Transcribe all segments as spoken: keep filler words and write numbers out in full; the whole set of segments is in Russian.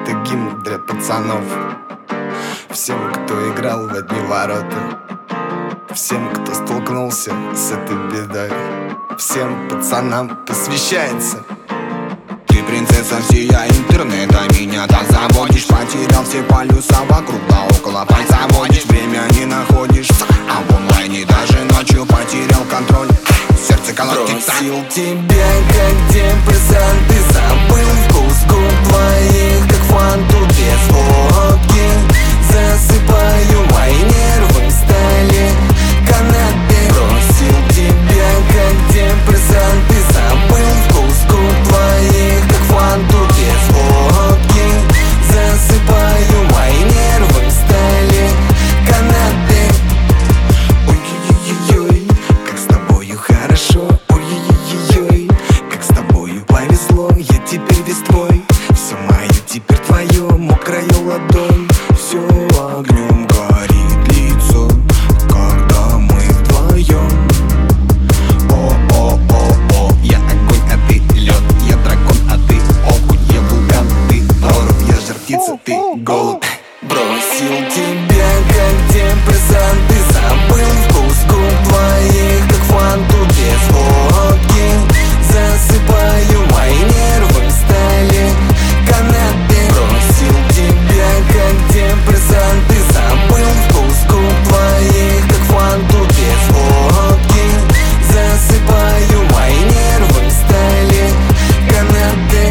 это гимн для пацанов. Всем, кто играл в одни ворота, всем, кто столкнулся с этой бедой, всем пацанам посвящается. Ты принцесса всея интернета, меня так заводишь. Потерял все полюса вокруг, да около пальца водишь. Время не находишь, а в онлайне даже ночью потерял контроль. Сердце колотится. Бросил тебя, как депрессант. Ты забыл вкус губ твоих, как фанту без водки. Засыпаю мои нервы, стали канапе. Бросил тебя, как депрессант. Ты забыл вкус губ твоих, как фанту без водки. Засыпаю мои нервы, стали канапе. Ой-ой-ой-ой, как с тобою хорошо. Ой-ой-ой-ой, как с тобою повезло. Я теперь весь твой, все мое теперь твое, мокрая ладонь. Все огнем горит лицо, когда мы вдвоем. О-о-о-о, я огонь, а ты лед. Я дракон, а ты окунь. Я вулкан, ты прорубь. Я жар птица, ты голубь. Бросил тебя, как депрессант. Ты забыл вкус губ твоих, как фанту без водки. Засыпаю мои нервы, стали канапе. Бросил тебя, как депрессант. Ты забыл вкус губ твоих, как фанту без водки. Засыпаю мои нервы, стали канапе.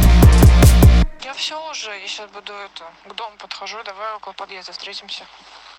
Я все уже, я сейчас буду это, к дому подхожу, давай около подъезда встретимся.